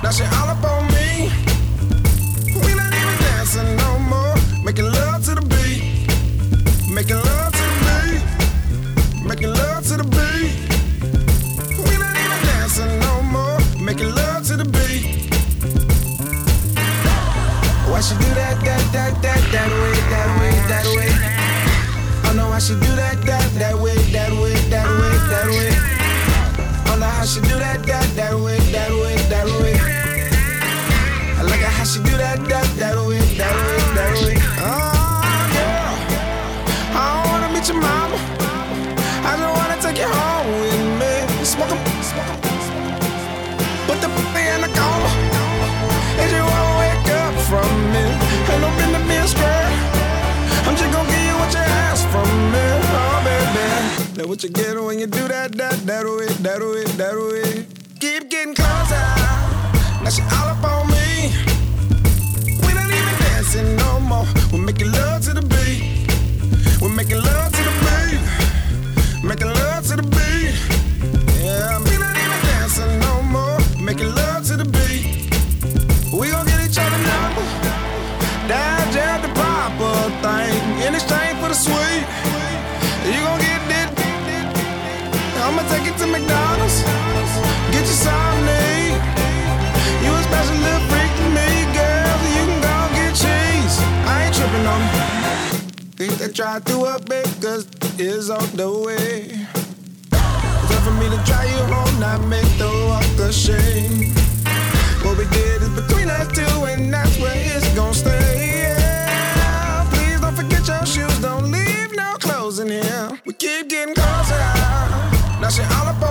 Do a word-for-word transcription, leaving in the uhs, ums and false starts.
Now she all up on me. We not even dancing no more. Making love to the beat. Making love to the beat. Making love to the beat. We not even dancing no more. Making love to the beat. Why she do that, that, that, that, that way, that way, that way? I know how she do that, that, that way, that way, that way, that way. I know how she do that, that, that way, that way, that way. I like how she do that, that, that way, that way, that way. Oh, girl, I don't wanna meet your mama. I just wanna take you home with me. Smoke 'em, smoke 'em, put the pussy in the coma. And you won't wake up from me. Ain't no been to be a square. I'm just gon' give you what you ask from me. Oh, baby. That's what you get when you do that, that, that way, that way, that way. Keep getting closer. Now she all up on me. We not even dancing no more. We're making love to the beat. We're making love to the beat. Making love to the beat. Yeah, we not even dancing no more. Making love to the beat. We gon' get each other number. That's just the proper thing. In exchange for the sweet, you gon' get that. I'ma take you to McDonald's. Get you something to eat. You a special little freak to me, girl. So you can go get cheese. I ain't tripping on it. Think they try to up it, cause it's on the way. It's up for me to try you home, not make the walk a shame. What we did is between us two, and that's where it's gon' stay. Yeah. Please don't forget your shoes, don't leave no clothes in here. We keep getting closer. Now she all up on